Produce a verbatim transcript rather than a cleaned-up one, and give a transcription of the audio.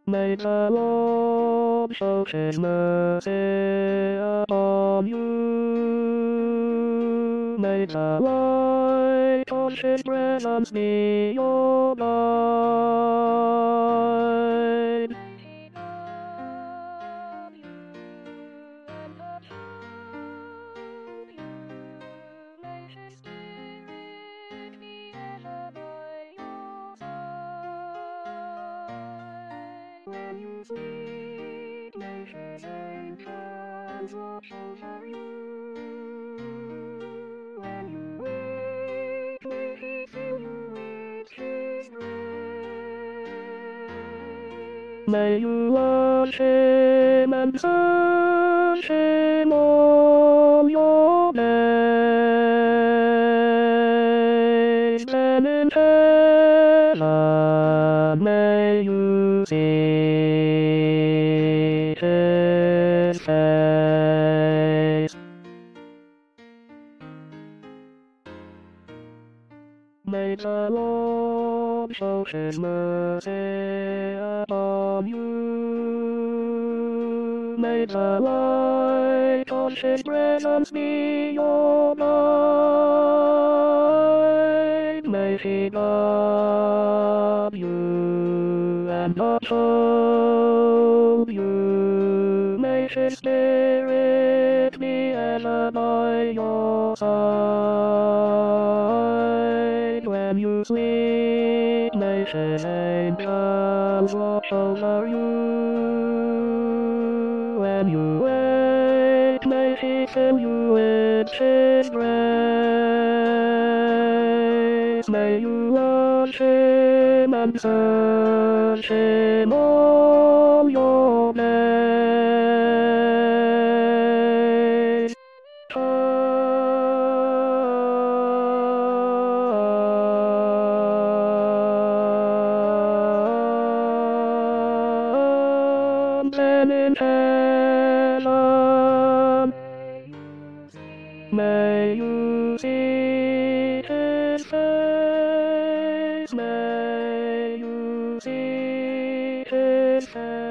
May the Lord show his mercy upon you. May the light of his presence be your guide. When you sleep, may his angels watch over you. When you wake, may he fill you with his grace. May you watch him and search him all your days. Then in heaven may you see his face. May the Lord show his mercy upon you. May the light of his presence be your guide. May he guard you and uphold you. May his spirit be ever by your side. When you sleep, may his angels watch over you. When you wake, may he fill you with his grace. May you watch him and search him all your days. Then in heaven, may you see his face, may you see his face.